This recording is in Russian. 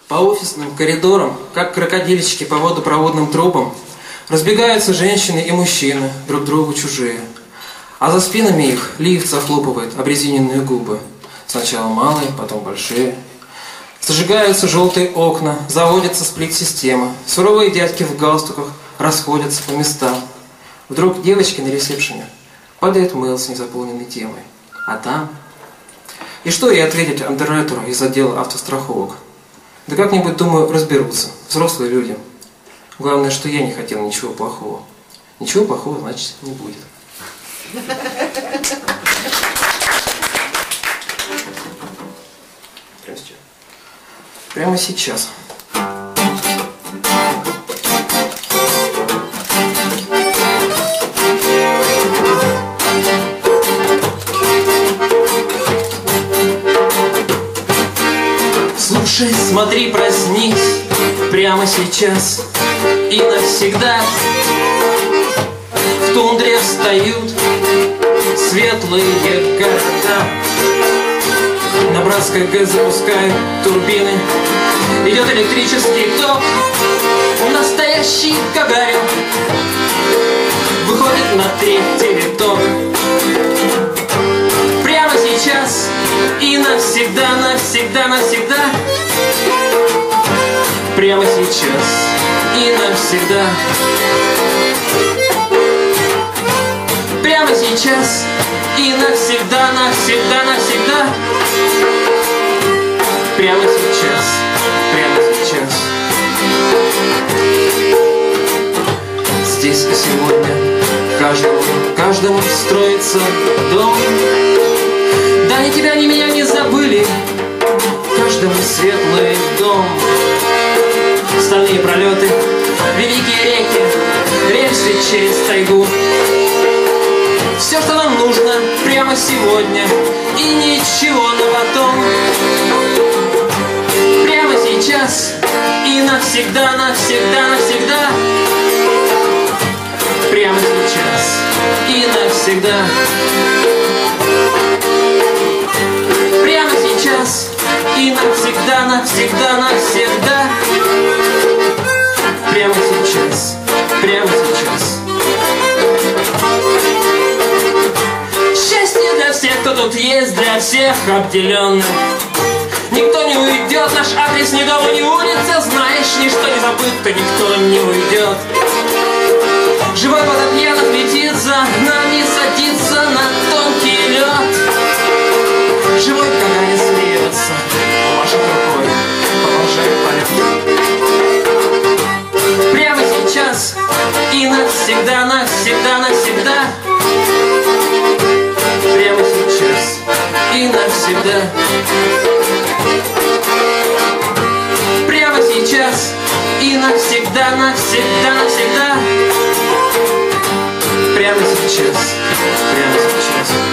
По офисным коридорам, как крокодильчики по водопроводным трубам, разбегаются женщины и мужчины, друг другу чужие. А за спинами их лифт захлопывает обрезиненные губы. Сначала малые, потом большие. Зажигаются желтые окна, заводится сплит-система. Суровые дядьки в галстуках расходятся по местам. Вдруг девочки на ресепшене падает мейл с незаполненной темой. А там... И что ей ответить андеррайтеру из отдела автостраховок? Да как-нибудь, думаю, разберутся. Взрослые люди. Главное, что я не хотел ничего плохого. Ничего плохого, значит, не будет. Прямо сейчас. Слушай, смотри, проснись прямо сейчас и навсегда. В тундре встают светлые города. На Братской ГЭС запускают турбины. Идет электрический ток. Настоящий Гагарин выходит на третий виток. Прямо сейчас и навсегда, навсегда, навсегда. Прямо сейчас и навсегда. Прямо сейчас и навсегда, навсегда, навсегда. Прямо сейчас, прямо сейчас. Здесь и сегодня каждому строится дом. Да ни тебя, ни меня не забыли, каждому светлый дом. Стальные пролеты, великие реки, рельсы через тайгу. Все, что нам нужно прямо сегодня, и ничего на потом. Прямо сейчас и навсегда, навсегда, навсегда. Прямо сейчас и навсегда. Прямо сейчас и навсегда, навсегда, навсегда. Прямо сейчас, прямо сейчас. Счастье для всех, кто тут есть, для всех обделенных. Никто не уйдет, наш адрес ни дома, ни улица. Знаешь, ничто не забыто, никто не уйдет. Живой водопьянок летит за нами, садится на тонкий лед. Живой Гагарин смеется, машет рукой, продолжает полет. Прямо сейчас и навсегда, навсегда, навсегда. Прямо сейчас и навсегда. Прямо сейчас и навсегда, навсегда, навсегда. Прямо сейчас, прямо сейчас.